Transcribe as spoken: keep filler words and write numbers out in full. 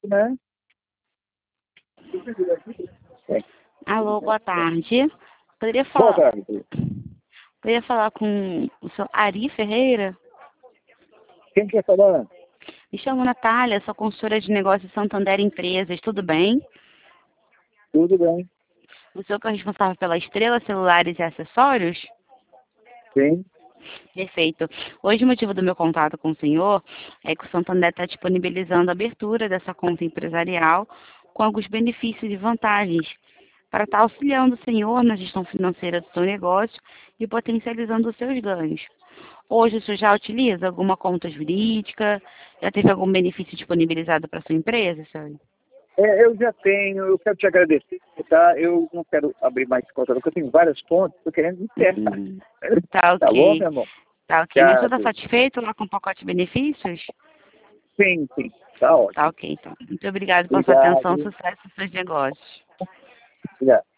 né? É. Alô, boa tarde. Poderia Boa falar, tarde. poderia falar com o senhor Ari Ferreira? Quem quer falar? Me chamo Natália, sou consultora de negócios Santander Empresas, tudo bem? Tudo bem. O senhor que é responsável pela Estrela Celulares e Acessórios? Sim. Perfeito. Hoje o motivo do meu contato com o senhor é que o Santander está disponibilizando a abertura dessa conta empresarial com alguns benefícios e vantagens para estar auxiliando o senhor na gestão financeira do seu negócio e potencializando os seus ganhos. Hoje o senhor já utiliza alguma conta jurídica? Já teve algum benefício disponibilizado para a sua empresa, senhor? É, eu já tenho, eu quero te agradecer, tá? Eu não quero abrir mais conta, porque eu tenho várias contas, estou querendo encerrar. Hum, tá Tá bom, ok. meu irmão? Tá ok. Mas o senhor está Obrigado. satisfeito lá com o pacote de benefícios? Sim, sim. Tá Tá ótimo. ok, então. Muito obrigada pela sua atenção, Obrigado. sucesso nos seus negócios. Obrigado.